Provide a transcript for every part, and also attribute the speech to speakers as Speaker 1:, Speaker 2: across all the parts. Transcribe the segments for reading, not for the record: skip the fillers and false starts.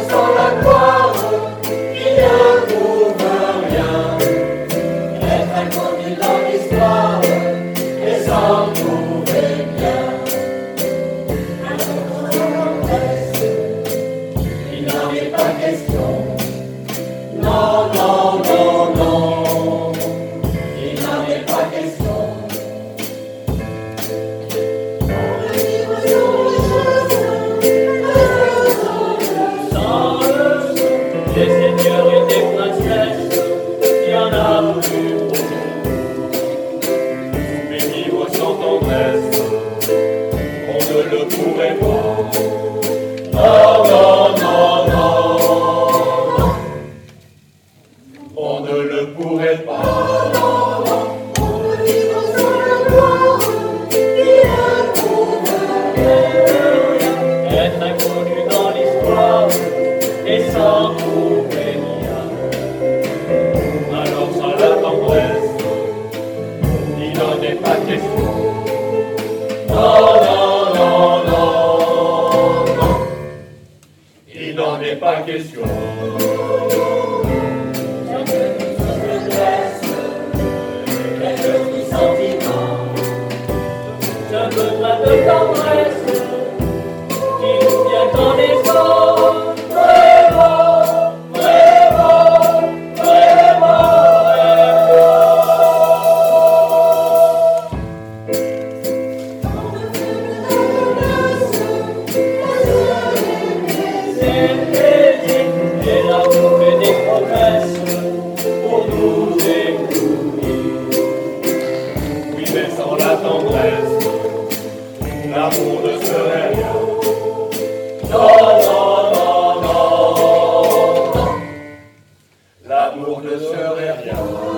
Speaker 1: sans la gloire, il ne prouve rien. Être inconnu dans l'histoire et s'en trouver bien. Il n'en est pas question. Non, non, non, non. Il n'en est pas question. Des seigneurs et des princesses, il y en a plus beau. Mais vivre sans tendresse, on ne le pourrait pas. Non, non, non, non, on ne le pourrait pas. On peut vivre sans la gloire, il ne prouve rien. Être inconnu dans l'histoire et sans trouver rien. Alors sans la tendresse, il n'en est pas question. Non, non, non, non, non, il n'en est pas question. Quelques sentiments, j'ai besoin de tendresse qui nous vient dans les os. Vraiment, vraiment, vraiment, et l'amour fait des promesses pour nous éblouir. Oui, mais sans la tendresse, l'amour ne serait rien. Non, non, non, non, non, l'amour ne serait rien.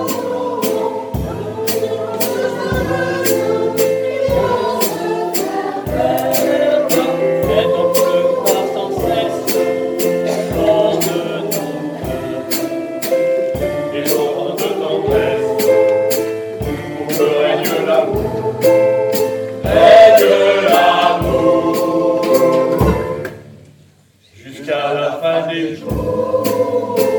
Speaker 1: Et donc le croire sans cesse hors de nos cœurs. Et l'ombre de tendresse pour que règne l'amour. Règne l'amour jusqu'à la fin des jours.